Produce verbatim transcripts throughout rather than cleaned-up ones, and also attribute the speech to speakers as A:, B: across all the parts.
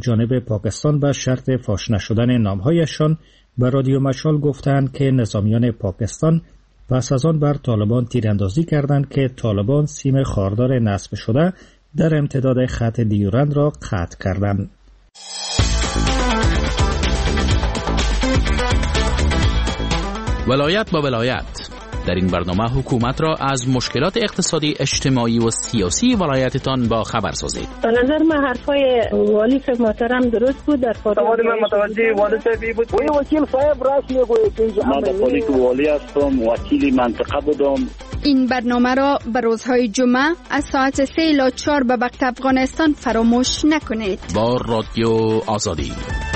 A: جانب پاکستان به شرط فاش نشدن نامهایشان به رادیو مشال گفتند که نظامیان پاکستان پس از آن بر طالبان تیراندازی کردند که طالبان سیم خاردار نصب شده در امتداد خط دیورند را قطع کردند.
B: ولایت با ولایت. در این برنامه حکومت را از مشکلات اقتصادی، اجتماعی و سیاسی ولایتتان با خبر سازید.
C: به نظر من حرفای والی صاحب محترم درست بود. در
D: پارلمان من متوجه والی صاحب بود. وی وکیل صاحب راست میگه که من در پالیک والی هستم، وکیل منطقه بودم.
E: این برنامه را به روزهای جمعه از ساعت سه الی چهار به وقت افغانستان فراموش نکنید.
B: با رادیو آزادی.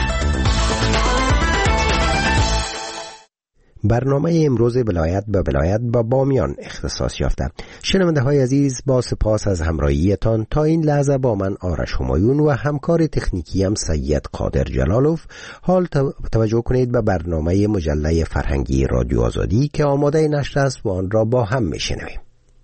F: برنامه امروز ولایت به ولایت با بامیان اختصاص یافته. شنونده های عزیز، با سپاس از همراهیتان تا این لحظه با من آرش همایون و همکار تکنیکی هم سید قادر جلالوف. حال توجه کنید به برنامه مجله فرهنگی رادیو آزادی که آماده نشر است و آن را با هم میشنویم.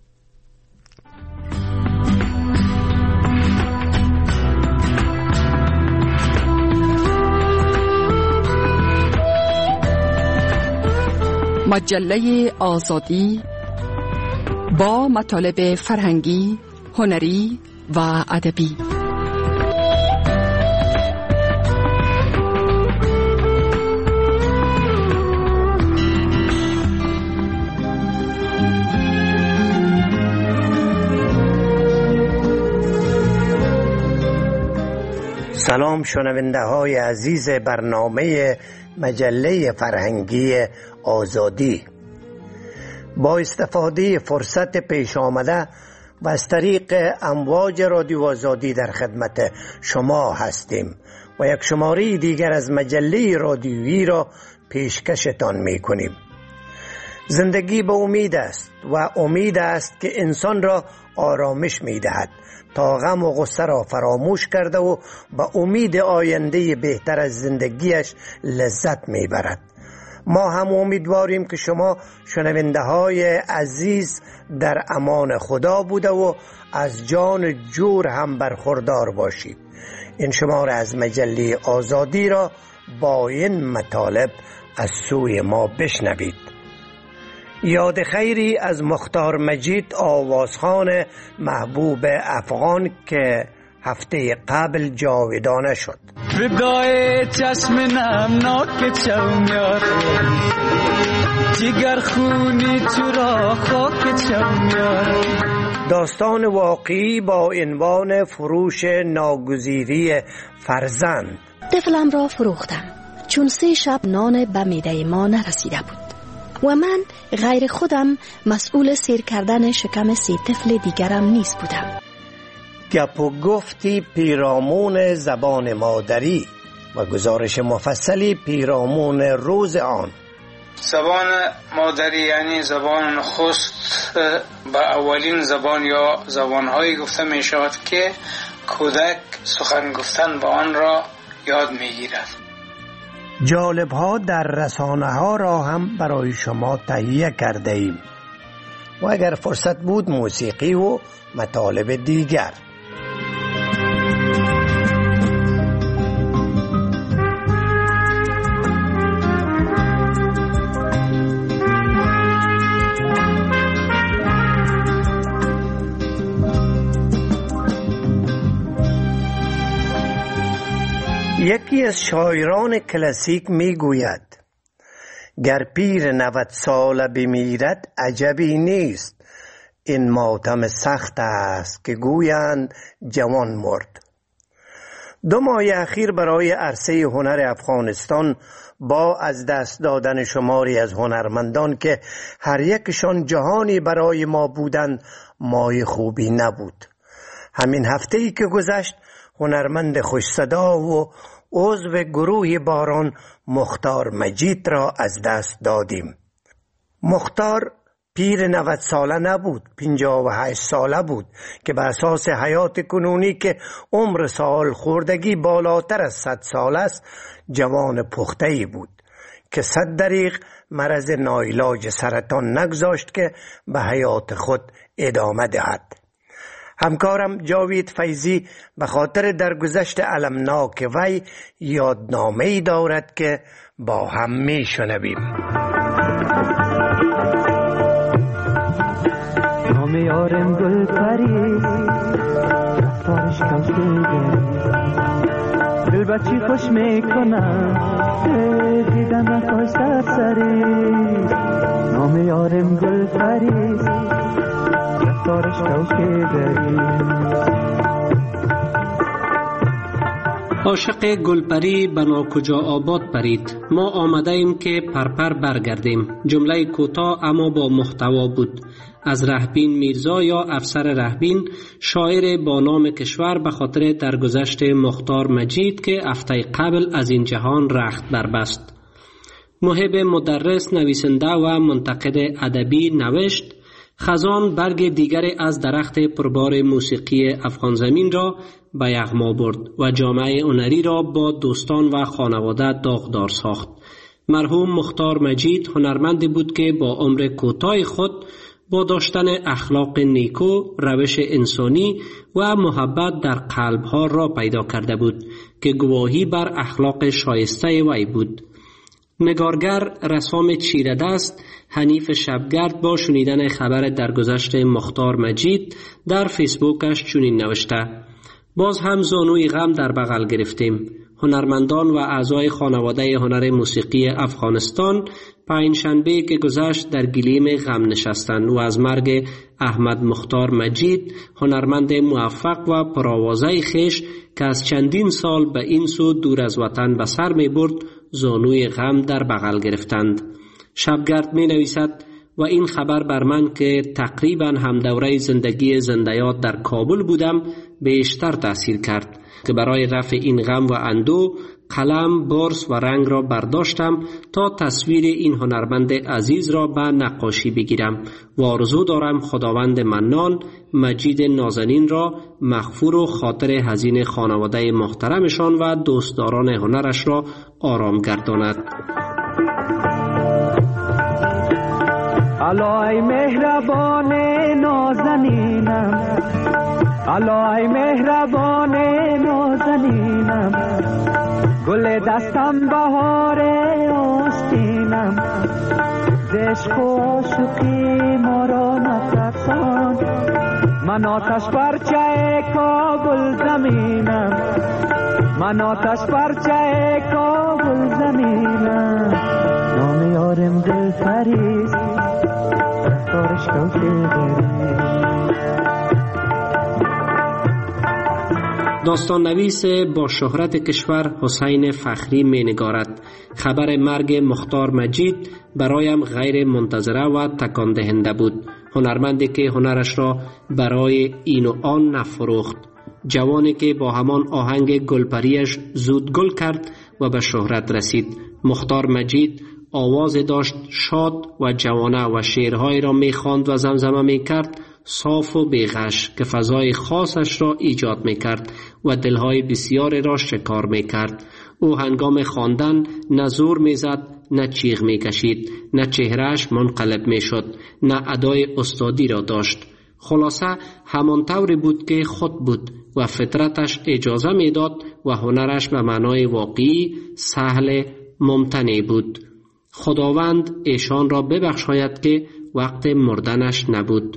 G: مجله آزادی با مطالب فرهنگی، هنری و ادبی.
H: سلام شنونده های عزیز برنامه مجله فرهنگی آزادی. با استفاده فرصت پیش آمده و از طریق امواج رادیو آزادی در خدمت شما هستیم و یک شماره دیگر از مجله رادیویی را پیشکشتان می کنیم. زندگی به امید است و امید است که انسان را آرامش می دهد تا غم و غصه را فراموش کرده و با امید آینده بهتر از زندگیش لذت می برد. ما هم امیدواریم که شما شنونده های عزیز در امان خدا بوده و از جان جور هم برخوردار باشید. این شماره از مجله آزادی را با این مطالب از سوی ما بشنوید. یاد خیری از مختار مجید آوازخوان محبوب افغان که هفته قبل جاودانه شد.
I: فدای چشم نمناک چومیار، جگر خونی چرا خاک چومیار.
H: داستان واقعی با عنوان فروش ناگزیری فرزند.
J: طفلم را فروختم چون سه شب نان به معده ما نرسیده بود و من غیر خودم مسئول سیر کردن شکم سه طفل دیگرم نیز بودم.
H: گپ و گفتی پیرامون زبان مادری و گزارش مفصلی پیرامون روز آن.
K: زبان مادری یعنی زبان نخست به اولین زبان یا زبانهایی گفته می شود که کودک سخن گفتن با آن را یاد می گیرد.
H: جالب ها در رسانه ها را هم برای شما تهیه کرده ایم و اگر فرصت بود موسیقی و مطالب دیگر. یکی از شاعران کلاسیک می گوید گر پیر نود ساله بمیرد عجبی نیست، این ماتم سخت است که گویند جوان مرد. دو ماه اخیر برای عرصه هنر افغانستان با از دست دادن شماری از هنرمندان که هر یکشان جهانی برای ما بودند ماه خوبی نبود. همین هفته‌ای که گذشت هنرمند خوش صدا و عضو گروه باران مختار مجید را از دست دادیم. مختار پیر نود ساله نبود، پنجاه و هشت ساله بود که به اساس حیات کنونی که عمر سال خوردگی بالاتر از صد سال است جوان پخته‌ای بود که صد دریغ مرض ناعلاج سرطان نگذاشت که به حیات خود ادامه دهد. همکارم جاوید فیضی به خاطر درگذشت المناک وی یادنامه‌ای دارد که با هم میشنویم.
I: نام یارم گل پری رفتارش کم شده دل بچی خوش میکنم دیدم رفتارش سرسری. نام یارم گل پری رفتارش کم شده.
L: عاشق گلپری بنا کجا آباد پرید، ما آمده ایم که پرپر برگردیم. جمله کوتاه اما با محتوا بود. از رهبین میرزا یا افسر رهبین، شاعر با نام کشور به خاطر درگذشت مختار مجید که هفته قبل از این جهان رخت بربست. محب مدرس، نویسنده و منتقد ادبی نوشت: خزان برگ دیگری از درخت پربار موسیقی افغان زمین را به یغما برد و جامعه هنری را با دوستان و خانواده داغدار ساخت. مرحوم مختار مجید هنرمندی بود که با عمر کوتاه خود با داشتن اخلاق نیکو، روش انسانی و محبت در قلبها را پیدا کرده بود که گواهی بر اخلاق شایسته وی بود. نگارگر، رسام چیره دست حنیف شبگرد با شنیدن خبر درگذشت مختار مجید در فیسبوکش چنین نوشته: باز هم زانوی غم در بغل گرفتیم. هنرمندان و اعضای خانواده هنر موسیقی افغانستان پنجشنبه که گذشت در گلیم غم نشستند و از مرگ احمد مختار مجید، هنرمند موفق و پرآوازه خویش که از چندین سال به این سو دور از وطن به سر می برد، زانوی غم در بغل گرفتند. شبگرد می نویسد: و این خبر بر من که تقریبا هم دوره زندگی زندیات در کابل بودم بیشتر تأثیر کرد که برای رفع این غم و اندوه قلم، برس و رنگ را برداشتم تا تصویر این هنرمند عزیز را به نقاشی بگیرم و آرزو دارم خداوند منان مجید نازنین را مغفور و خاطر حزین خانواده محترمشان و دوستداران هنرش را آرام گرداند.
I: الای مهربان نازنینم، الای مهربان نازنینم، گل دستم بهار آستینم، عشق و عاشقی ما را نترسان، من آتش پرچه کابل زمینم، من آتش پرچه کابل زمینم. نام یارم دل فریست رفتارش کم
L: داستان نویس با شهرت کشور حسین فخری می نگارد: خبر مرگ مختار مجید برایم غیر منتظره و تکان دهنده بود. هنرمندی که هنرش را برای این و آن نفروخت، جوانی که با همان آهنگ گلپریش زود گل کرد و به شهرت رسید. مختار مجید آواز داشت شاد و جوانه و شعرهایی را می خواند و زمزمه می کرد، صاف و بیغش که فضای خاصش را ایجاد می کرد و دلهای بسیاری را شکار می کرد. او هنگام خواندن نه زور می زد، نه چیغ می کشید، نه چهرهش منقلب می شد، نه ادای استادی را داشت. خلاصه همان طوری بود که خود بود و فطرتش اجازه می داد و هنرش به معنای واقعی سهل ممتنع بود. خداوند ایشان را ببخشاید که وقت مردنش نبود.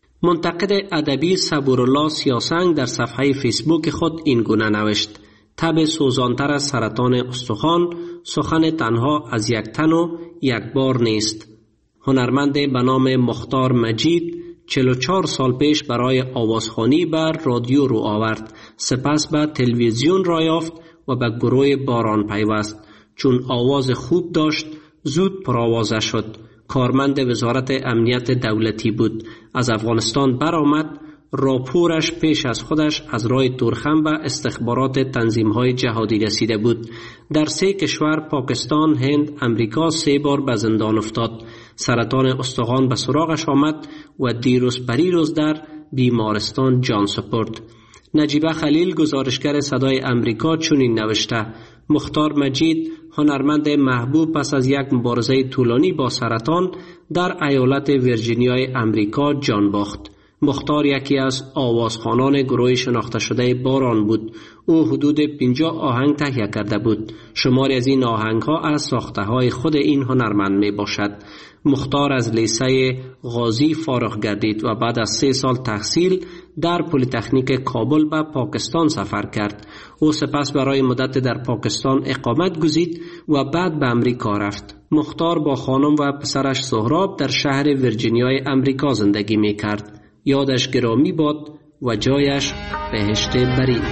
L: منتقد ادبی صبورالله سیاسنگ در صفحه فیسبوک خود این گونه نوشت: تب سوزانتر از سرطان استخوان، سخن تنها از یک تن و یک بار نیست. هنرمند به نام مختار مجید چهل و چهار سال پیش برای آوازخوانی بر رادیو رو آورد، سپس به تلویزیون را یافت و به گروه باران پیوست. چون آواز خوب داشت زود پرآوازه شد. کارمند وزارت امنیت دولتی بود. از افغانستان برآمد. راپورش پیش از خودش از راه تورخم به استخبارات تنظیم‌های جهادی رسیده بود. در سه کشور پاکستان، هند، امریکا سه بار به زندان افتاد. سرطان استخوان به سراغش آمد و دیروز پریروز در بیمارستان جان سپرد. نجیبه خلیل گزارشگر صدای امریکا چنین نوشته: مختار مجید هنرمند محبوب پس از یک مبارزه طولانی با سرطان در ایالت ویرجینیای امریکا جان باخت. مختار یکی از آوازخوانان گروه شناخته شده باران بود. او حدود پنجاه آهنگ تهیه کرده بود. شماری از این آهنگ ها از ساخته های خود این هنرمند می باشد. مختار از لیسه غازی فارغ گردید و بعد از سه سال تحصیل در پلی‌تکنیک کابل به پاکستان سفر کرد. او سپس برای مدت در پاکستان اقامت گزید و بعد به امریکا رفت. مختار با خانم و پسرش سهراب در شهر ویرجینیای امریکا زندگی می کرد. یادش گرامی باد و جایش بهشت برین.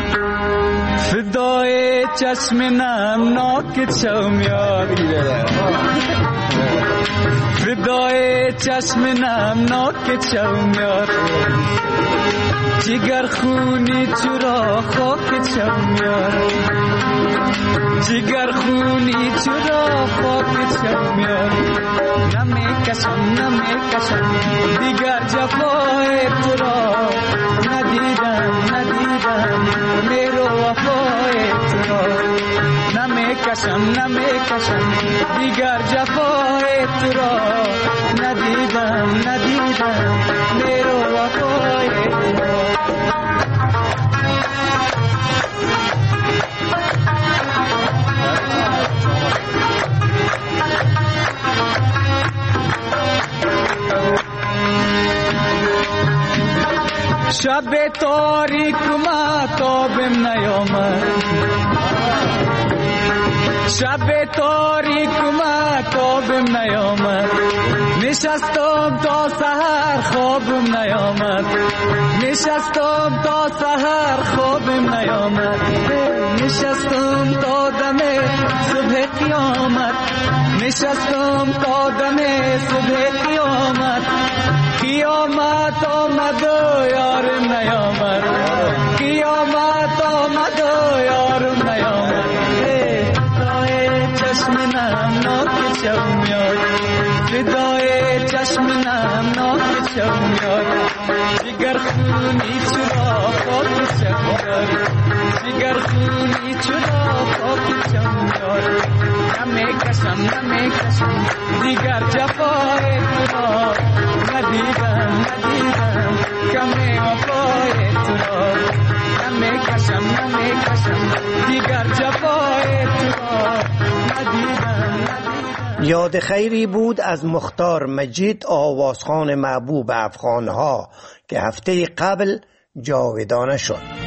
I: فدای چشم نمناک چشم یاری فدای چشم نمناک چشم یاری جگر خونی چرا خاک چشم یاری جگر خونی چرا خاک چشم یاری نمی کشم نمی کشم دیگر جفای تو را ندیدم ندیدم میرو وفای تو را نمی کشم نمی کشم دیگر جفای تو را ندیدم ندیدم میرو وفای تو را شب تاریک ماتابم نیامد شب تاریک ماتابم نیامد نشستم تا سحر خوابم نیامد نشستم تا سحر خوابم نیامد نشستم تا دم صبح قیامت نشستم تا دم صبح قیامت قیامت آمد و یارم نیامد قیامت آمد و یارم نیامد فدای چشم نمناک چشم یاری فدای چشم نمناک چشم یاری جگر خونی چرا خاک چشم یاری جگر خونی چرا خاک چشم یاری نمی کشم نمی کشم دیگر جفای تو را ندیدم ندیدم کمی وفای تو را نمی کشم نمی کشم دیگر جفای تو را ندیدم ندیدم.
H: یاد خیری بود از مختار مجید، آوازخوان محبوب افغانها که هفته قبل جاودانه شد.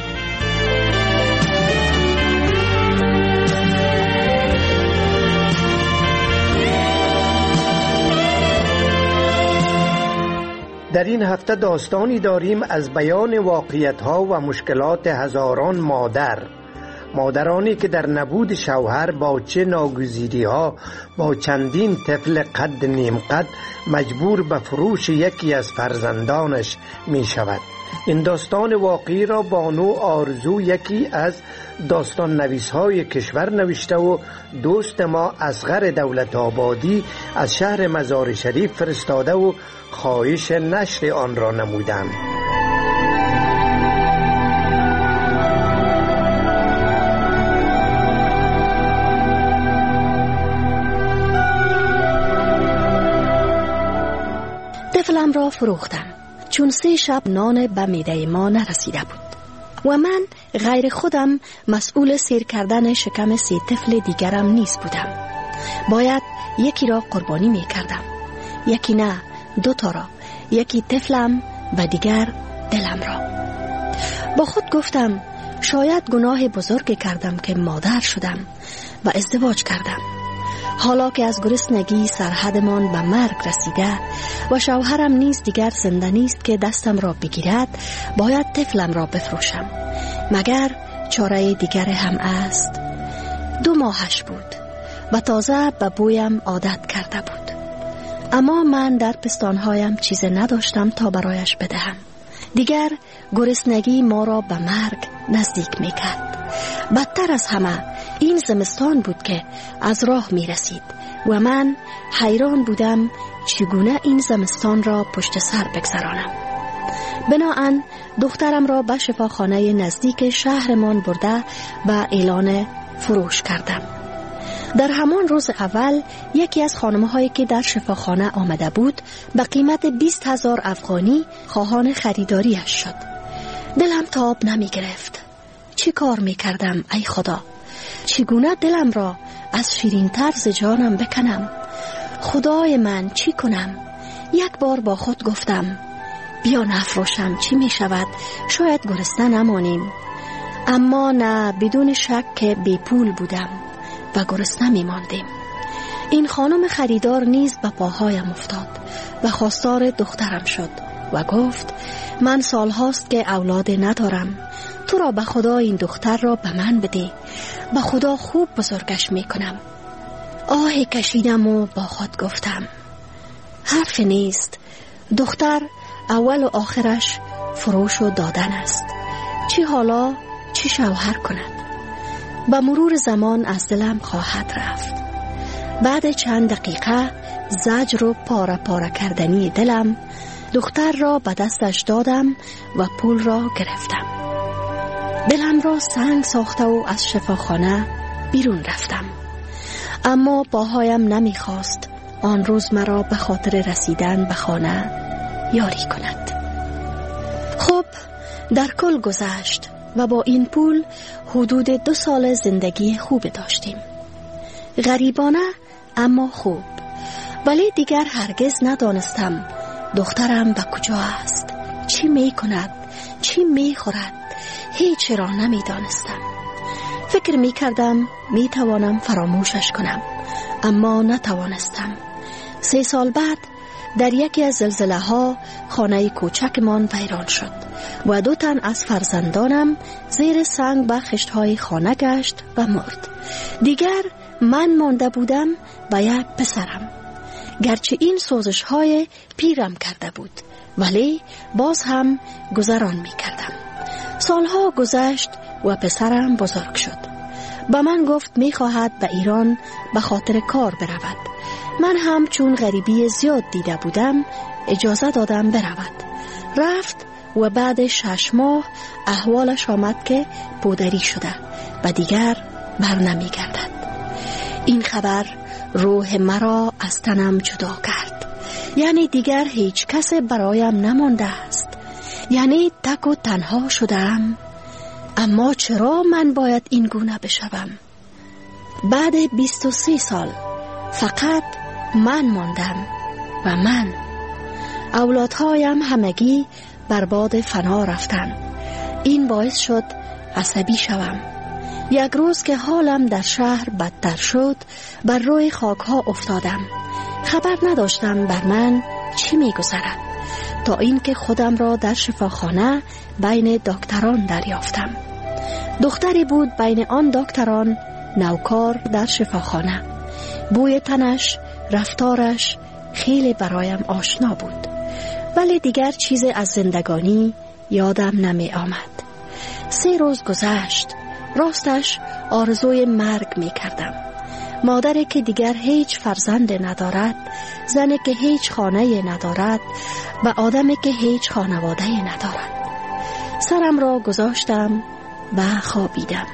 H: در این هفته داستانی داریم از بیان واقعیت‌ها و مشکلات هزاران مادر مادرانی که در نبود شوهر با چه ناگزیری‌ها با چندین طفل قد نیم قد مجبور به فروش یکی از فرزندانش می شود. این داستان واقعی را بانو آرزو، یکی از داستان نویس‌های کشور، نوشته و دوست ما اصغر دولت آبادی از شهر مزار شریف فرستاده و خواهش نشر آن را نمودند.
J: طفلم را فروختم چون سه شب نان به معده ما نرسیده بود و من غیر خودم مسئول سیر کردن شکم سه طفل دیگرم نیز بودم. باید یکی را قربانی می کردم، یکی نه، دو تا را، یکی طفلم و دیگر دلم را. با خود گفتم شاید گناه بزرگی کردم که مادر شدم و ازدواج کردم. حالا که از گرسنگی سرحدمان به مرگ رسیده و شوهرم نیز دیگر زنده نیست که دستم را بگیرد، باید طفلم را بفروشم. مگر چاره دیگر هم است؟ دو ماهش بود و تازه به بویم عادت کرده بود، اما من در پستانهایم چیز نداشتم تا برایش بدهم. دیگر گرسنگی ما را به مرگ نزدیک می کرد. بدتر از همه این زمستان بود که از راه می رسید و من حیران بودم چگونه این زمستان را پشت سر بگذرانم. بناهن دخترم را به شفاخانه نزدیک شهرمان برده و اعلان فروش کردم. در همان روز اول یکی از خانم‌هایی که در شفاخانه آمده بود به قیمت بیست هزار افغانی خواهان خریداریش شد. دلم تاب نمی گرفت. چی کار می کردم ای خدا؟ چگونه دلم را از شیرین طرز جانم بکنم؟ خدای من چی کنم؟ یک بار با خود گفتم بیا نفروشم، چی می شود؟ شاید گرسنه نمانیم. اما نه، بدون شک که بی پول بودم و گرسنه می ماندیم. این خانم خریدار نیز به پاهایم افتاد و خواستار دخترم شد و گفت من سال هاست که اولاد ندارم، تو را به خدا این دختر را به من بده، به خدا خوب بزرگش می کنم. آهی کشیدم و با خود گفتم حرف نیست، دختر اول و آخرش فروش و دادن است، چی حالا چی شوهر کند؟ به مرور زمان از دلم خواهد رفت. بعد چند دقیقه زجر و پاره پاره کردنی دلم دختر را به دستش دادم و پول را گرفتم. دلم را سنگ ساخته و از شفاخانه بیرون رفتم. اما پاهایم نمیخواست آن روز مرا به خاطر رسیدن به خانه یاری کند. خب در کل گذشت و با این پول حدود دو سال زندگی خوب داشتیم. غریبانه اما خوب. ولی دیگر هرگز ندانستم دخترم به کجا است، چی می کند، چی می خورد، هیچ را نمی دانستم. فکر می کردم می توانم فراموشش کنم، اما نتوانستم. سه سال بعد در یکی از زلزله ها خانه کوچکمان ویران شد و دو تن از فرزندانم زیر سنگ به خشت های خانه گشت و مرد. دیگر من مانده بودم و یک پسرم. گرچه این سوزش های پیرم کرده بود ولی باز هم گذران می کردم. سالها گذشت و پسرم بزرگ شد. با من گفت می خواهد به ایران به خاطر کار برود. من هم چون غریبی زیاد دیده بودم اجازه دادم برود. رفت و بعد شش ماه احوالش آمد که پودری شده و دیگر بر نمی گردد. این خبر روح مرا از تنم جدا کرد. یعنی دیگر هیچ کس برایم نمانده است. یعنی تک و تنها شدم. اما چرا من باید این گونه بشوم؟ بعد بیست و سه سال فقط من ماندم و من. اولادهایم همگی برباد فنا رفتن. این باعث شد عصبی شوم. یک روز که حالم در شهر بدتر شد بر روی خاک ها افتادم. خبر نداشتم بر من چی می گذرد تا اینکه خودم را در شفاخانه بین دکتران دریافتم. دختری بود بین آن دکتران نوکار در شفاخانه. بوی تنش، رفتارش خیلی برایم آشنا بود ولی دیگر چیز از زندگانی یادم نمی آمد. سه روز گذشت. راستش آرزوی مرگ می کردم. مادری که دیگر هیچ فرزند ندارد، زنی که هیچ خانه ندارد و آدمی که هیچ خانواده ندارد. سرم را گذاشتم و خوابیدم.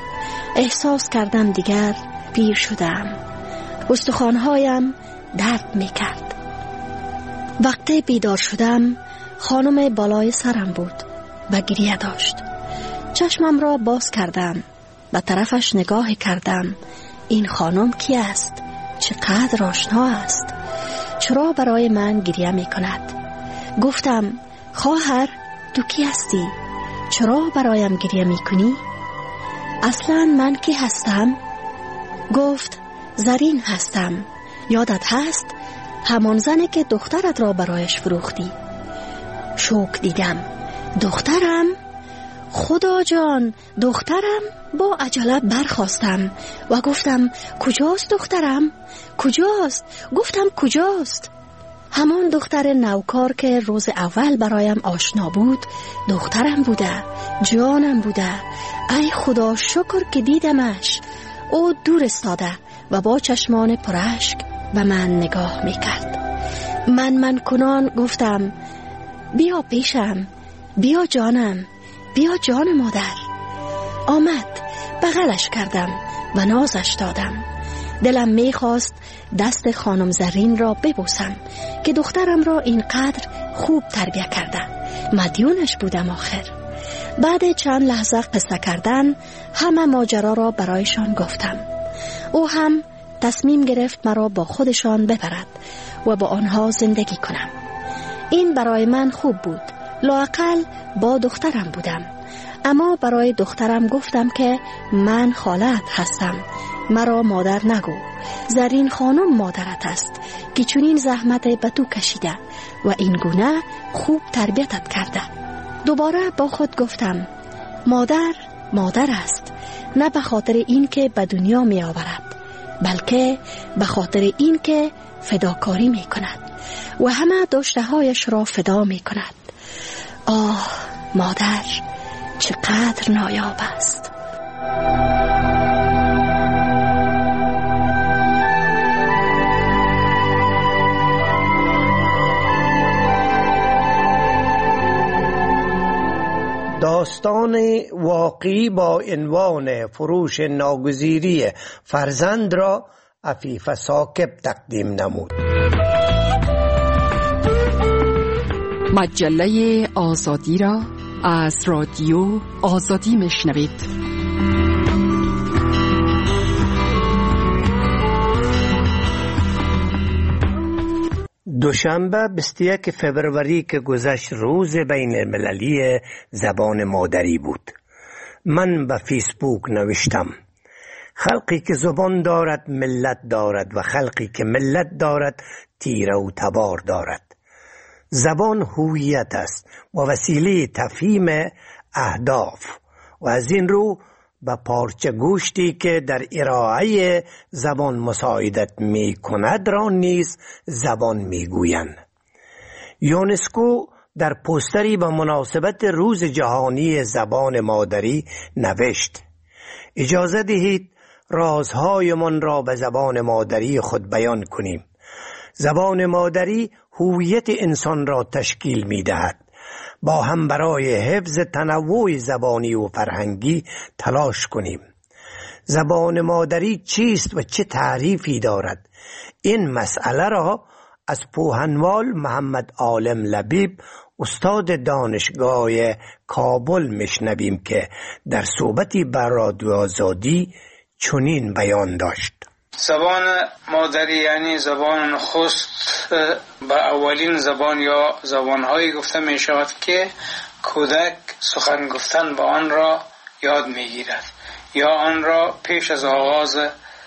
J: احساس کردم دیگر پیر شدم. استخوان‌هایم درد می کرد. وقتی بیدار شدم خانم بالای سرم بود و گریه داشت. چشمم را باز کردم، به طرفش نگاه کردم. این خانم کی است؟ چقدر آشنا است. چرا برای من گریه می کند؟ گفتم خواهر تو کی هستی؟ چرا برایم گریه می کنی؟ اصلا من کی هستم؟ گفت زرین هستم. یادت هست؟ همان زنی که دخترت را برایش فروختی. شوک دیدم. دخترم؟ خدا جان، دخترم؟ با عجله برخاستم و گفتم کجاست دخترم؟ کجاست؟ گفتم کجاست؟ همان دختر نوکار که روز اول برایم آشنا بود دخترم بوده، جانم بوده. ای خدا شکر که دیدمش. او دور استاده و با چشمان پراشک به من نگاه میکرد. من من کنان گفتم بیا پیشم، بیا جانم، بیا جان مادر. آمد، بغلش کردم و نازش دادم. دلم میخواست دست خانم زرین را ببوسم که دخترم را اینقدر خوب تربیت کرده. مدیونش بودم آخر. بعد چند لحظه قصه کردن همه ماجرا را برایشان گفتم. او هم تصمیم گرفت مرا با خودشان ببرد و با آنها زندگی کنم. این برای من خوب بود. لااقل با دخترم بودم. اما برای دخترم گفتم که من خالت هستم، مرا مادر نگو. زرین خانم مادرت است که چنین زحمت به تو کشیده و این گونه خوب تربیتت کرده. دوباره با خود گفتم مادر مادر است، نه به خاطر این که به دنیا می آورد، بلکه به خاطر این که فداکاری می کند و همه داشته هایش را فدا می کند. آه مادر چقدر نایاب است.
H: داستان واقعی با عنوان فروش ناگزیری فرزند را عفیف ثاقب تقدیم نمود.
G: مجله آزادی را از رادیو آزادی میشنوید.
H: دوشنبه بیست و یک فوریه که گذشت روز بین المللی زبان مادری بود. من به فیسبوک نوشتم خلقی که زبان دارد ملت دارد و خلقی که ملت دارد تیره و تبار دارد. زبان هویت است و وسیله تفهیم اهداف و از این رو به پارچه گوشتی که در ارائه زبان مساعدت می کند را نیز زبان می گویند. یونسکو در پوستری به مناسبت روز جهانی زبان مادری نوشت اجازه دهید رازهایمان را به زبان مادری خود بیان کنیم. زبان مادری هویت انسان را تشکیل می دهد. با هم برای حفظ تنوع زبانی و فرهنگی تلاش کنیم. زبان مادری چیست و چه تعریفی دارد؟ این مسئله را از پوهنوال محمد عالم لبیب استاد دانشگاه کابل میشنویم که در صحبتی بر رادیو آزادی چنین بیان داشت.
K: زبان مادری یعنی زبان نخست به اولین زبان یا زبانهایی گفته می شود که کودک سخن گفتن با آن را یاد می گیرد یا آن را پیش از آغاز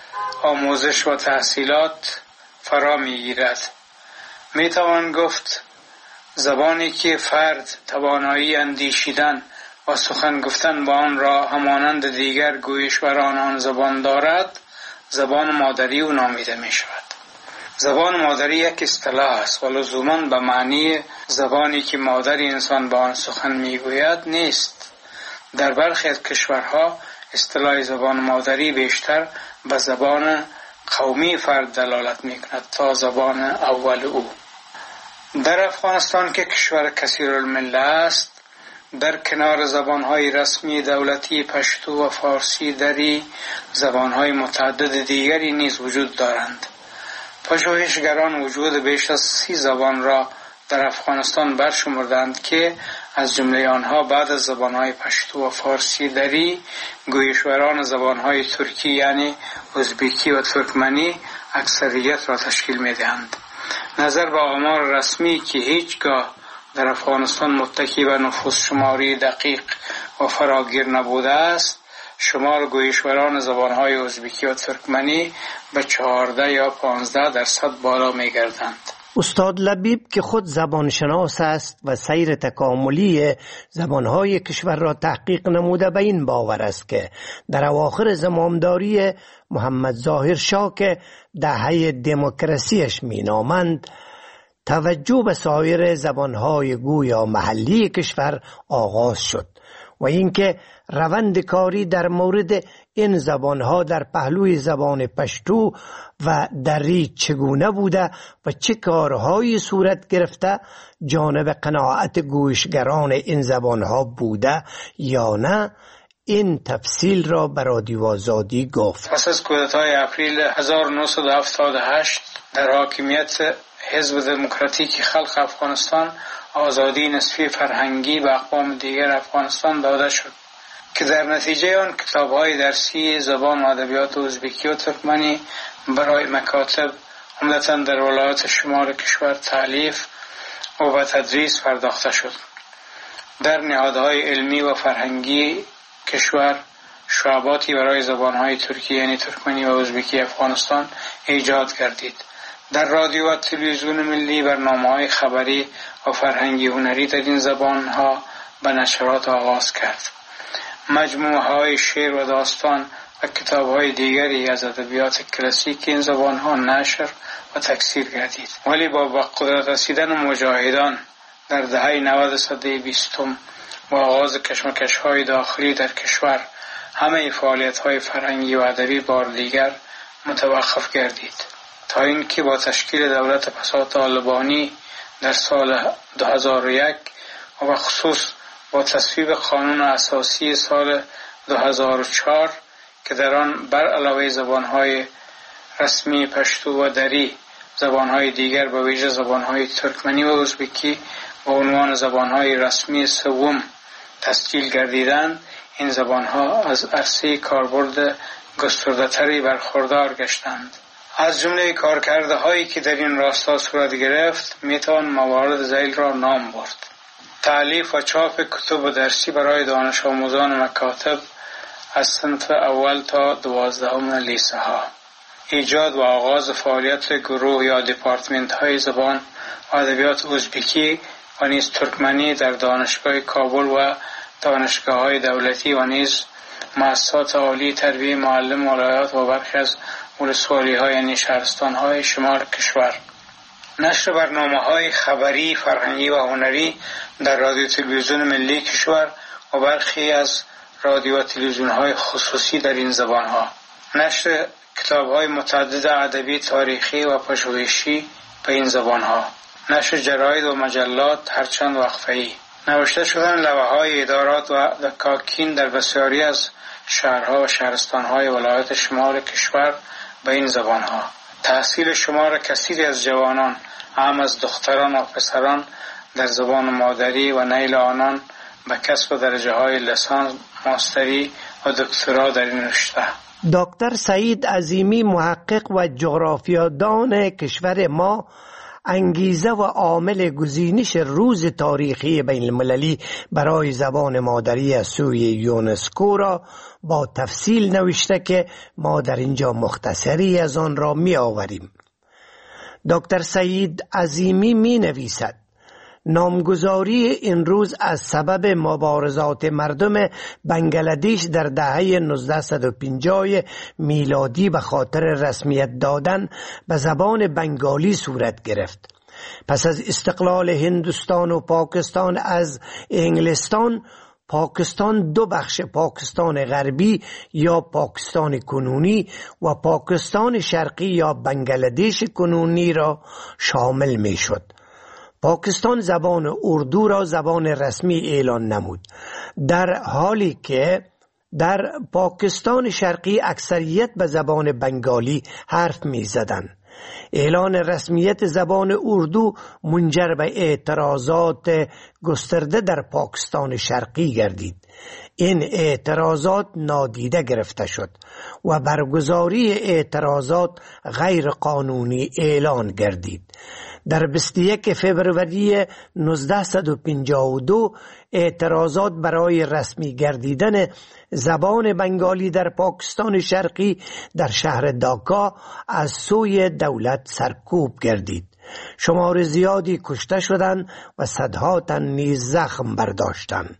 K: آموزش و تحصیلات فرا می گیرد. می توان گفت زبانی که فرد توانایی اندیشیدن و سخن گفتن با آن را همانند دیگر گویشوران آن زبان دارد زبان مادری او نامیده می شود. زبان مادری یک اصطلاح است و لزوماً به معنی زبانی که مادر انسان با آن سخن می گوید نیست. در برخی از کشورها اصطلاح زبان مادری بیشتر به زبان قومی فرد دلالت می کند تا زبان اول او. در افغانستان که کشور کثیرالمله است، در کنار زبانهای رسمی دولتی پشتو و فارسی دری زبانهای متعدد دیگری نیز وجود دارند. پژوهشگران وجود بیش از سی زبان را در افغانستان برشمردند که از جمله آنها بعد از زبانهای پشتو و فارسی دری گویشوران زبانهای ترکی یعنی ازبکی و ترکمنی اکثریت را تشکیل می‌دهند. نظر به آمار رسمی که هیچگاه در افغانستان متکی به نفوس شماری دقیق و فراگیر نبوده است، شمار گویشوران زبانهای ازبکی و ترکمنی به چهارده یا پانزده درصد بالا می گردند.
H: استاد لبیب که خود زبانشناس است و سیر تکاملی زبانهای کشور را تحقیق نموده به این باور است که در اواخر زمامداری محمد ظاهر شاه که دهه دموکراسیش می نامند، توجه به سایر زبانهای گویا محلی کشور آغاز شد و اینکه روند کاری در مورد این زبانها در پهلوی زبان پشتو و دری چگونه بوده و چه کارهایی صورت گرفته جانب قناعت گوشگران این زبانها بوده یا نه، این تفصیل را به رادیو آزادی گفت.
K: پس از کودتای اپریل هزار و نهصد و هفتاد و هشت در حاکمیت حزب دموکراتیک خلق افغانستان آزادی نسبی فرهنگی به اقوام دیگر افغانستان داده شد که در نتیجه آن کتاب‌های درسی زبان و ادبیات ازبکی و ترکمنی برای مکاتب عمدتاً در ولایات شمال کشور تألیف و به تدریس پرداخته شد. در نهادهای علمی و فرهنگی کشور شعباتی برای زبانهای ترکی یعنی ترکمنی و ازبکی افغانستان ایجاد گردید. در رادیو و تلویزیون ملی برنامه‌های خبری و فرهنگی هنری در این زبانها به نشرات آغاز کرد. مجموعه‌های شعر و داستان و کتاب‌های دیگری از ادبیات کلاسیک این زبان‌ها نشر و تکثیر گردید. ولی با به قدرت رسیدن مجاهدان در دهه نود سده بیستم و آغاز کشمکش‌های داخلی در کشور همه فعالیت‌های فرهنگی و ادبی بار دیگر متوقف گردید تا اینکه با تشکیل دولت پسا طالبانی در سال دو هزار و یک و به خصوص با تصویب قانون اساسی سال دو هزار و چهار که در آن بر علاوه زبان‌های رسمی پشتو و دری زبان‌های دیگر به ویژه زبان‌های ترکمنی و ازبکی به عنوان زبان‌های رسمی سوم تسجیل گردیدند، این زبان‌ها از عرصه کاربرد گسترده‌تری برخوردار گشتند. از جمله کارکرده‌هایی که در این راستا صورت گرفت میتوان موارد ذیل را نام برد: تألیف و چاپ کتب درسی برای دانش آموزان مکاتب از صنف اول تا دوازدهم لیسه ها، ایجاد و آغاز فعالیت گروه یا دپارتمنت های زبان و ادبیات ازبکی و نیز ترکمنی در دانشگاه کابل و دانشگاه های دولتی و نیز مؤسسات عالی تربیت معلم ولایات و برخی از ولسوالی های یعنی شهرستان های شمال کشور. نشر برنامه های خبری، فرهنگی و هنری در رادیو تلویزیون ملی کشور و برخی از رادیو و تلویزیون های خصوصی در این زبان ها. نشر کتاب های متعدد ادبی، تاریخی و پژوهشی به این زبان ها. نشر جراید و مجلات هرچند وقفه‌ای. نوشته شدن لوحه های ادارات و دکاکین در بسیاری از شهرها و شهرستان های ولایات شمال کشور به این زبان ها. تحصیل شمار کثیری از جوانان، هم از دختران و پسران، در زبان مادری و نیل آنان به کسب درجه های لیسانس، ماستری و دکترا در این رشته.
H: دکتر سعید عظیمی، محقق و جغرافیادان کشور ما، انگیزه و عامل گزینش روز تاریخی بین المللی برای زبان مادری از سوی یونسکو را با تفصیل نوشته که ما در اینجا مختصری از آن را می آوریم. دکتر سعید عظیمی می نویسد: نامگذاری این روز از سبب مبارزات مردم بنگلادش در دهه نوزده و پنجاه میلادی به خاطر رسمیت دادن به زبان بنگالی صورت گرفت. پس از استقلال هندوستان و پاکستان از انگلستان، پاکستان دو بخش پاکستان غربی یا پاکستان کنونی و پاکستان شرقی یا بنگلادش کنونی را شامل می شد. پاکستان زبان اردو را زبان رسمی اعلان نمود، در حالی که در پاکستان شرقی اکثریت به زبان بنگالی حرف می زدن. اعلان رسمیت زبان اردو منجر به اعتراضات گسترده در پاکستان شرقی گردید. این اعتراضات نادیده گرفته شد و برگزاری اعتراضات غیر قانونی اعلان گردید. در بیست و یک فوریه نوزده و پنجاه و دو اعتراضات برای رسمی گردیدن زبان بنگالی در پاکستان شرقی در شهر داکا از سوی دولت سرکوب گردید. شمار زیادی کشته شدند و صدها تن نیز زخم برداشتند.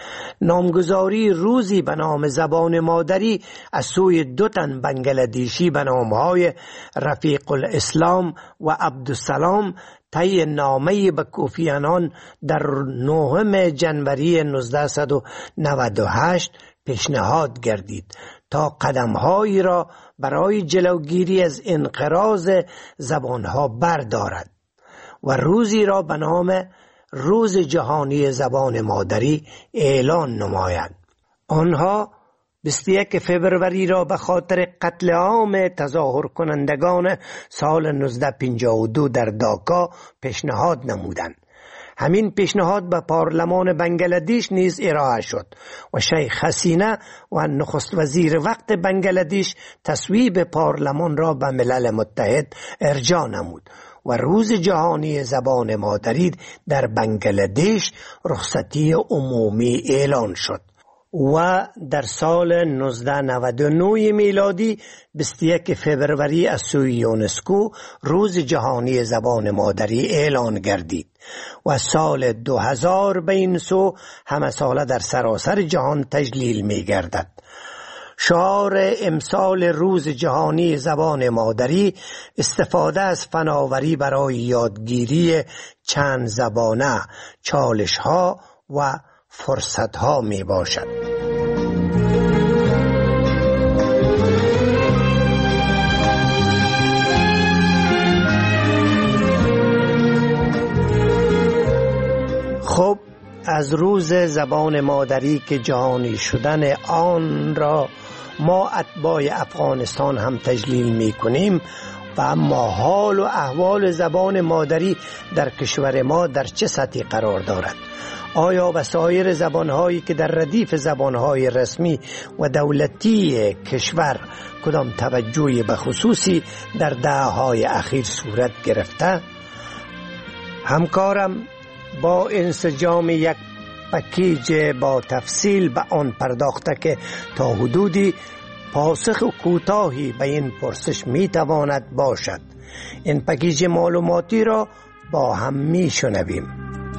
H: نامگذاری روزی به نام زبان مادری از سوی دو تن بنگلادیشی به نامهای رفیق الاسلام و عبدالسلام طی نامه‌ای به کوفی عنان در نهم ژانویه نوزده و نود و هشت پیشنهاد گردید تا قدم‌هایی را برای جلوگیری از انقراض زبانها بردارد و روزی را به نام روز جهانی زبان مادری اعلان نمایند. آنها بیست و یک فوریه را به خاطر قتل عام تظاهر کنندگان سال نوزده پنجاه و دو در داکا پیشنهاد نمودند. همین پیشنهاد به پارلمان بنگلادیش نیز ارائه شد و شیخ حسینه و نخست وزیر وقت بنگلادیش تصویب پارلمان را به ملل متحد ارجاع نمود و روز جهانی زبان مادری در بنگلادیش رخصتی عمومی اعلان شد و در سال نوزده نود و نه میلادی بیست و یک فوریه از سوی یونسکو روز جهانی زبان مادری اعلان گردید و سال دو هزار به این سو همه ساله در سراسر جهان تجلیل می گردد. شعار امسال روز جهانی زبان مادری استفاده از فناوری برای یادگیری چند زبانه، چالش ها و فرصت ها می باشد. خب از روز زبان مادری که جهانی شدن آن را ما اتباع افغانستان هم تجلیل می کنیم و اما حال و احوال زبان مادری در کشور ما در چه سطحی قرار دارد؟ آیا به سایر زبانهایی که در ردیف زبانهای رسمی و دولتی کشور کدام توجهی به خصوصی در دهه‌های اخیر صورت گرفته؟ همکارم با انسجام یک پکیج با تفصیل به آن پرداخته که تا حدودی پاسخ کوتاهی به این پرسش می تواند باشد. این پکیج معلوماتی را با هم می شنویم.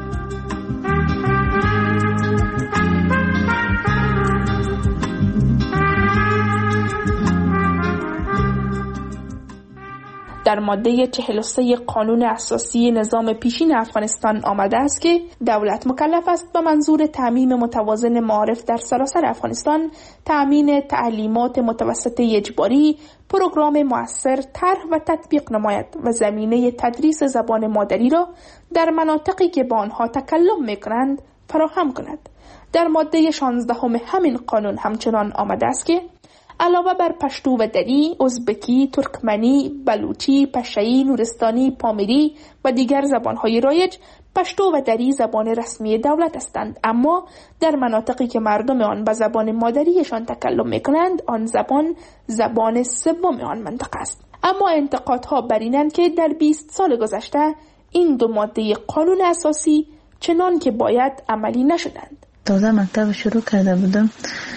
M: در ماده چهل و سه قانون اساسی نظام پیشین افغانستان آمده است که دولت مکلف است به منظور تامین متوازن معارف در سراسر افغانستان تامین تعلیمات متوسطه اجباری، پروگرام مؤثر طرح و تطبیق نماید و زمینه تدریس زبان مادری را در مناطقی که با آنها تکلم می‌کنند فراهم کند. در ماده شانزده همین قانون همچنان آمده است که علاوه بر پشتو و دری، ازبکی، ترکمنی، بلوچی، پشه‌ای، نورستانی، پامیری و دیگر زبانهای رایج، پشتو و دری زبان رسمی دولت هستند، اما در مناطقی که مردم آن به زبان مادریشان تکلم می‌کنند، آن زبان زبان سوم آن منطقه است. اما انتقادها بر اینند که در بیست سال گذشته این دو ماده قانون اساسی چنان که باید عملی نشدند.
N: تازه مکتب شروع کرده بودم.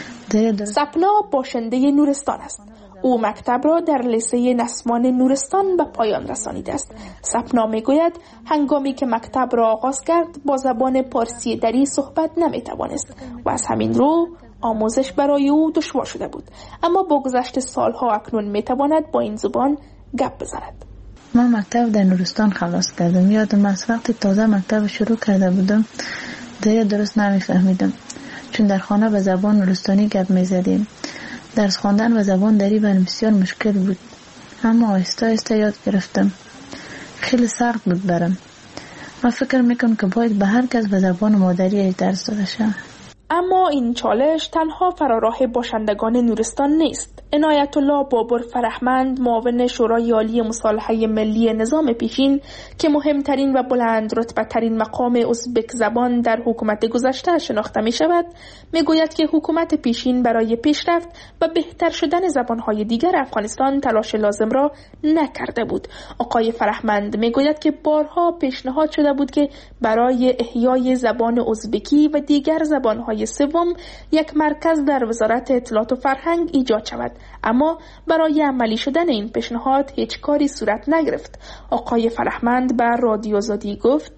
M: سپنا باشنده نورستان است. او مکتب را در لیسه نسمان نورستان به پایان رسانیده است. سپنا میگوید هنگامی که مکتب را آغاز کرد با زبان پارسی دری صحبت نمیتوانست و از همین رو آموزش برای او دشوار شده بود، اما با گذشت سالها اکنون میتواند با این زبان گپ بزند.
N: من مکتب در نورستان خلاص کردم. یادم از وقتی تازه مکتب شروع کرده بودم دیگه درست نمیفهمیدم، چون در خانه به زبان نورستانی گپ میزدیم. درس خواندن به زبان دری برام بسیار مشکل بود، اما آهسته آهسته یاد گرفتم. خیلی سخت بود برام. من فکر میکنم که باید به هر کس به زبان مادری درس داده شود.
M: اما این چالش تنها فراراه باشندگان نورستان نیست. عنایت الله بابر فرهمند، معاون شورای عالی مصالحه ملی نظام پیشین که مهمترین و بلند رتبه ترین مقام ازبک زبان در حکومت گذشته شناخته می شود، می گوید که حکومت پیشین برای پیشرفت و بهتر شدن زبانهای دیگر افغانستان تلاش لازم را نکرده بود. آقای فرهمند می گوید که بارها پیشنهاد شده بود که برای احیای زبان ازبکی و دیگر زبانهای سوم یک مرکز در وزارت اطلاعات و فرهنگ ایجاد شود، اما برای عملی شدن این پیشنهاد هیچ کاری صورت نگرفت. آقای فرهمند بر رادیو آزادی گفت: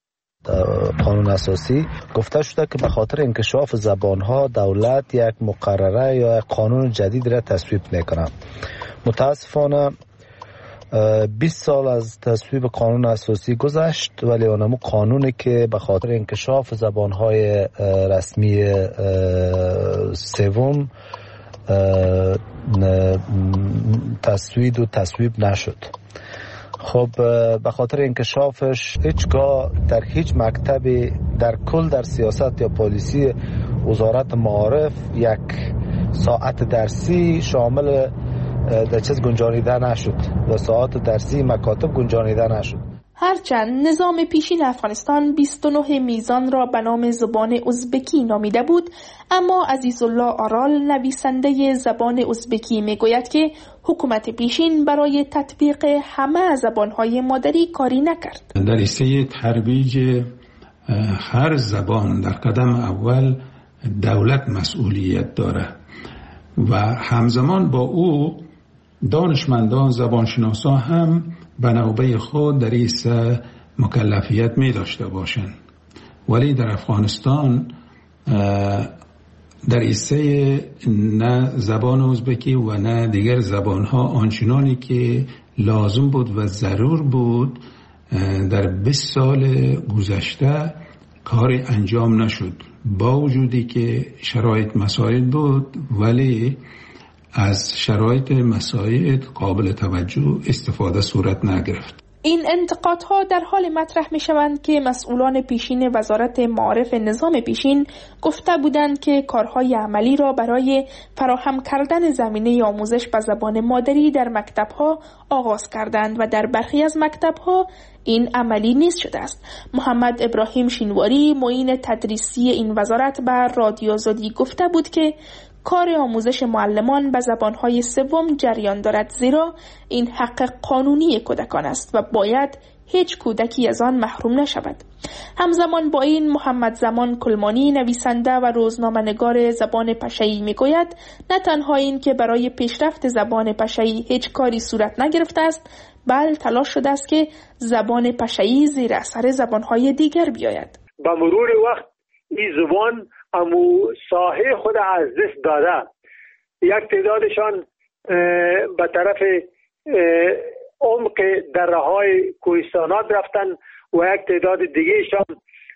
O: قانون اساسی گفته شده که به خاطر انکشاف زبانها دولت یک مقرره یا یک قانون جدید را تصویب میکنه. متاسفانه بیست سال از تصویب قانون اساسی گذشت، ولی اونمو قانونی که به خاطر انکشاف زبانهای رسمی سوم تصویب و تصویب نشد. خب به خاطر انکشافش هیچگاه در هیچ مکتبی در کل در سیاست یا پالیسی وزارت معارف یک ساعت درسی شامل در چیز گنجانیده نشد و ساعت درسی مکاتب گنجانیده نشد.
M: هرچند نظام پیشین افغانستان بیست و نه میزان را به نام زبان ازبکی نامیده بود، اما عزیزالله آرال نویسنده زبان ازبکی میگوید که حکومت پیشین برای تطبیق همه زبانهای مادری کاری نکرد.
P: در ایسته ترویج هر زبان در قدم اول دولت مسئولیت داره و همزمان با او دانشمندان زبانشناسا هم به نوبه خود در این مکلفیت می داشته باشند. ولی در افغانستان در این نه زبان ازبکی و نه دیگر زبانها آنچنانی که لازم بود و ضرور بود در بیست سال گذشته کار انجام نشد، با وجودی که شرایط مساعد بود ولی از شرایط مساعد قابل توجه استفاده صورت نگرفت.
M: این انتقادها در حال مطرح می شوند که مسئولان پیشین وزارت معارف نظام پیشین گفته بودند که کارهای عملی را برای فراهم کردن زمینه آموزش به زبان مادری در مکتبها آغاز کردند و در برخی از مکتبها این عملی نیست شده است. محمد ابراهیم شینواری معین تدریسی این وزارت به رادیو آزادی گفته بود که کار آموزش معلمان به زبانهای سوم جریان دارد، زیرا این حق قانونی کودکان است و باید هیچ کودکی از آن محروم نشود. همزمان با این محمد زمان کلمانی نویسنده و روزنامه‌نگار زبان پشه‌ای میگوید نه تنها این که برای پیشرفت زبان پشه‌ای هیچ کاری صورت نگرفته است، بل تلاش شده است که زبان پشه‌ای زیر اثر زبانهای دیگر بیاید.
D: با مرور وقت این زبان امو ساحه خود از دست داده، یک تعدادشان به طرف عمق دره های کوهستانات رفتن و یک تعداد دیگهشان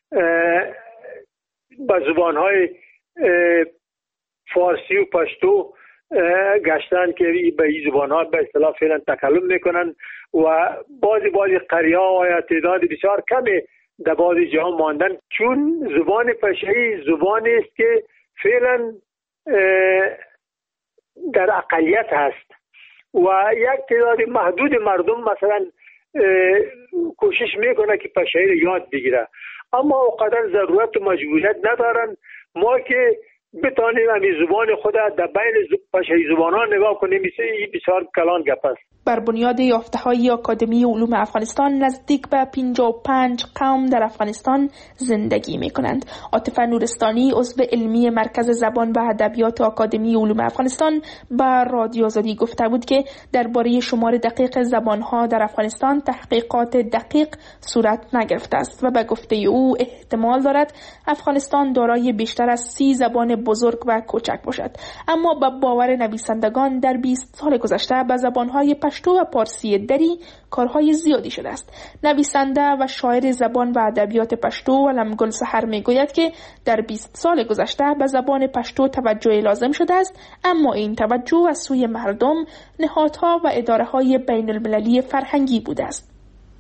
D: به زبان های فارسی و پشتو گشتن که به این زبان ها به اصطلاح فعلا تکلم میکنن و بعضی بعضی قریه ها یا تعداد بسیار کمی در بعضی جاها ماندن، چون زبان پشه‌ای زبانی است که فعلا در اقلیت هست و یک تعداد محدود مردم مثلا کوشش میکنه که پشه‌ای رو یاد بگیره، اما اوقات ضرورت و مجبوریت ندارن. ما که بتانیم همین زبان خود در بین پشه‌ای زبانان نگاه کنیم بسیار کلان گپ است.
M: بر بنیاد یافته‌های آکادمی علوم افغانستان نزدیک به پنجاه و پنج قوم در افغانستان زندگی می‌کنند. عاطفه نورستانی عضو علمی مرکز زبان و ادبیات آکادمی علوم افغانستان به رادیو آزادی گفته بود که درباره شمار دقیق زبان‌ها در افغانستان تحقیقات دقیق صورت نگرفته است و به گفته او احتمال دارد افغانستان دارای بیشتر از سی زبان بزرگ و کوچک باشد، اما به باور نویسندگان در بیست سال گذشته به زبان‌های پشتو و پارسی دری کارهای زیادی شده است. نویسنده و شاعر زبان و ادبیات پشتو علم گل سحر میگوید که در بیست سال گذشته به زبان پشتو توجه لازم شده است، اما این توجه از سوی مردم، نهادها و اداره‌های بین المللی فرهنگی بوده است.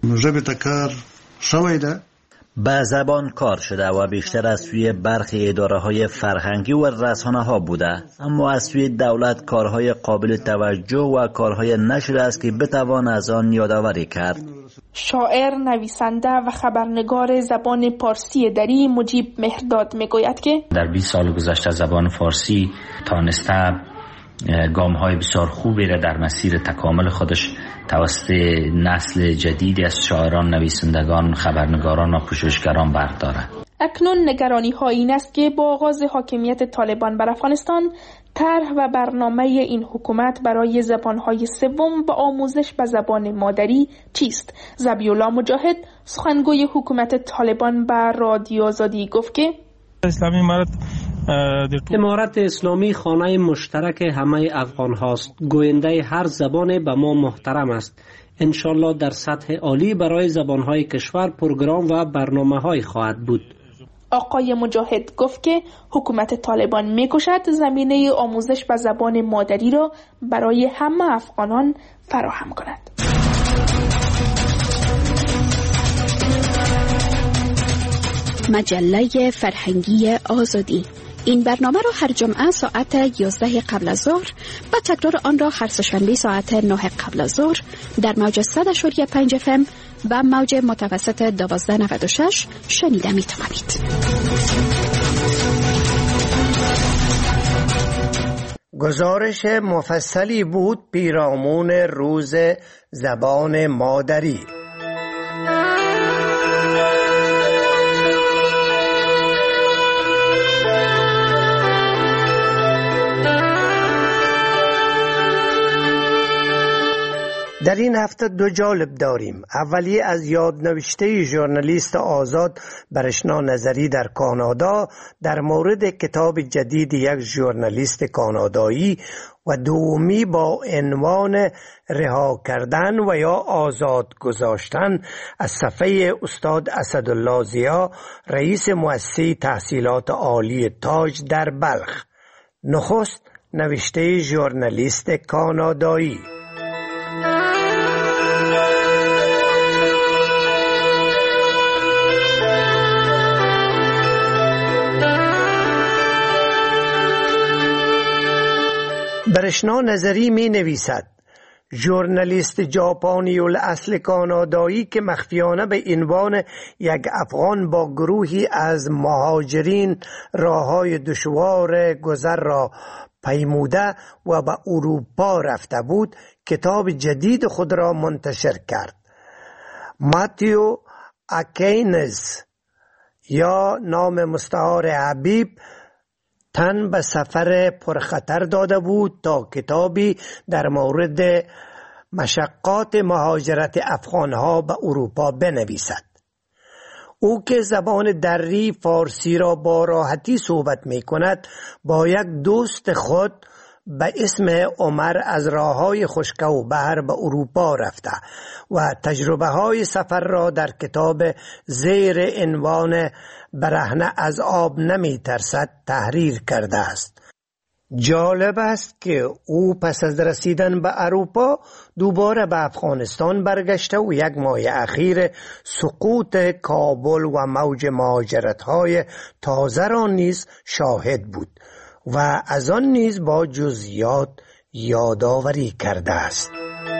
Q: به زبان کار شده و بیشتر از سوی برخی اداره‌های فرهنگی و رسانه‌ها بوده، اما از سوی دولت کارهای قابل توجه و کارهای نشده است که بتوان از آن یادآوری کرد.
M: شاعر، نویسنده و خبرنگار زبان پارسی دری مجیب مهرداد میگوید که
R: در بیست سال گذشته زبان فارسی تانسته گام‌های بسیار خوبی را در مسیر تکامل خودش توسط نسل جدیدی از شاعران، نویسندگان، خبرنگاران و پژوهشگران بردارد.
M: اکنون نگرانی ها این است که با آغاز حاکمیت طالبان بر افغانستان، طرح و برنامه این حکومت برای زبانهای سوم و آموزش به زبان مادری چیست؟ ذبیح‌الله مجاهد، سخنگوی حکومت طالبان به رادیو آزادی گفت که
L: اسلامی امارت امارت اسلامی خانه مشترک همه افغان هاست. گوینده هر زبان به ما محترم است. انشالله در سطح عالی برای زبانهای کشور پروگرام و برنامه های خواهد بود.
M: آقای مجاهد گفت که حکومت طالبان می‌کوشد زمینه آموزش به زبان مادری را برای همه افغانان فراهم کند.
E: مجله فرهنگی آزادی، این برنامه را هر جمعه ساعت یازده قبل از ظهر و تکرار آن را هر سه‌شنبه ساعت نه قبل از ظهر در موج صد و پنج اف ام و موج متوسط دوازده نود و شش شنیده می توانید.
H: گزارش مفصلی بود پیرامون روز زبان مادری. در این هفته دو جالب داریم. اولی از یادنوشته ژورنالیست آزاد برشنا نظری در کانادا در مورد کتاب جدید یک ژورنالیست کانادایی و دومی با عنوان رها کردن و یا آزاد گذاشتن از صفحه استاد اسدالله ضیا، رئیس مؤسسه تحصیلات عالی تاج در بلخ. نخست نوشته ژورنالیست کانادایی. برشنا نظری می نویسد ژورنالیست ژاپنی الاصل کانادایی که مخفیانه به عنوان یک افغان با گروهی از مهاجرین راههای دشوار گذر را پیموده و به اروپا رفته بود کتاب جدید خود را منتشر کرد. ماتیو اکینز یا نام مستعار حبیب تن به سفر پرخطر داده بود تا کتابی در مورد مشقات مهاجرت افغانها به اروپا بنویسد. او که زبان دری فارسی را با راحتی صحبت می کند با یک دوست خود به اسم عمر از راههای خشک و بحر به اروپا رفته و تجربه های سفر را در کتاب زیر عنوان برهنه از آب نمی ترسد تحریر کرده است. جالب است که او پس از رسیدن به اروپا دوباره به افغانستان برگشته و یک ماه اخیر سقوط کابل و موج مهاجرت های تازه را نیز شاهد بود و از آن نیز با جزئیات یادآوری کرده است.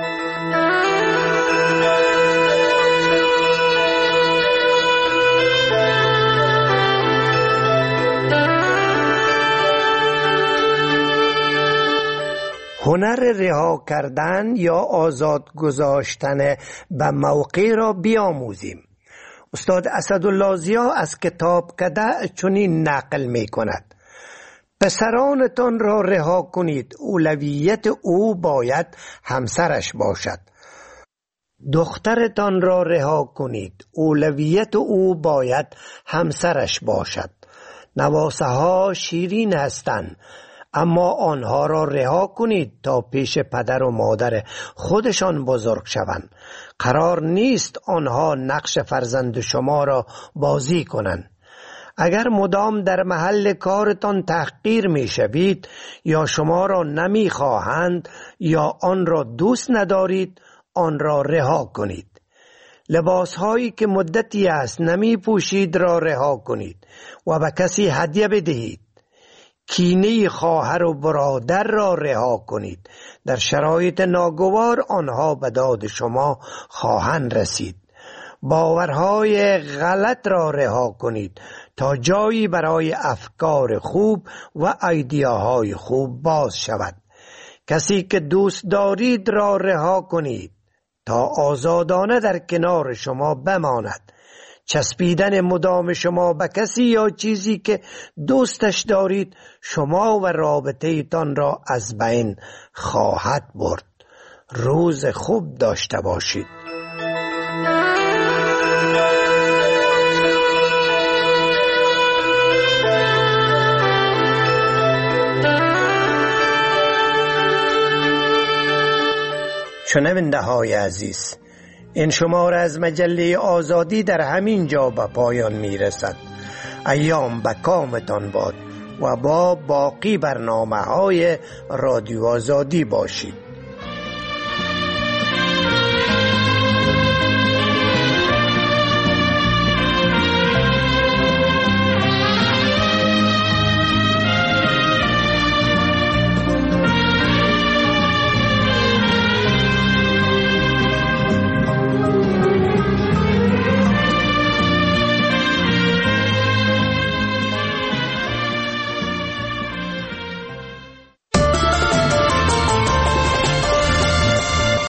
H: هنر رها کردن یا آزاد گذاشتن به موقع را بیاموزیم. استاد اسدالله ضیا از کتاب کده چنین نقل می کند: پسرانتان را رها کنید، اولویت او باید همسرش باشد. دخترتان را رها کنید، اولویت او باید همسرش باشد. نواسه ها شیرین هستند، اما آنها را رها کنید تا پیش پدر و مادر خودشان بزرگ شوند. قرار نیست آنها نقش فرزند شما را بازی کنند. اگر مدام در محل کارتان تحقیر می شوید یا شما را نمی خواهند یا آن را دوست ندارید، آن را رها کنید. لباس هایی که مدتی است نمی پوشید را رها کنید و به کسی هدیه بدهید. کینه خواهر و برادر را رها کنید. در شرایط ناگوار آنها به داد شما خواهند رسید. باورهای غلط را رها کنید تا جایی برای افکار خوب و ایدیاهای خوب باز شود. کسی که دوست دارید را رها کنید تا آزادانه در کنار شما بماند. چسبیدن مدام شما به کسی یا چیزی که دوستش دارید شما و رابطه تان را از بین خواهد برد. روز خوب داشته باشید. شنونده های عزیز، این شماره از مجله آزادی در همین جا به پایان می رسد. ایام به کامتان باد و با باقی برنامه های رادیو آزادی باشید.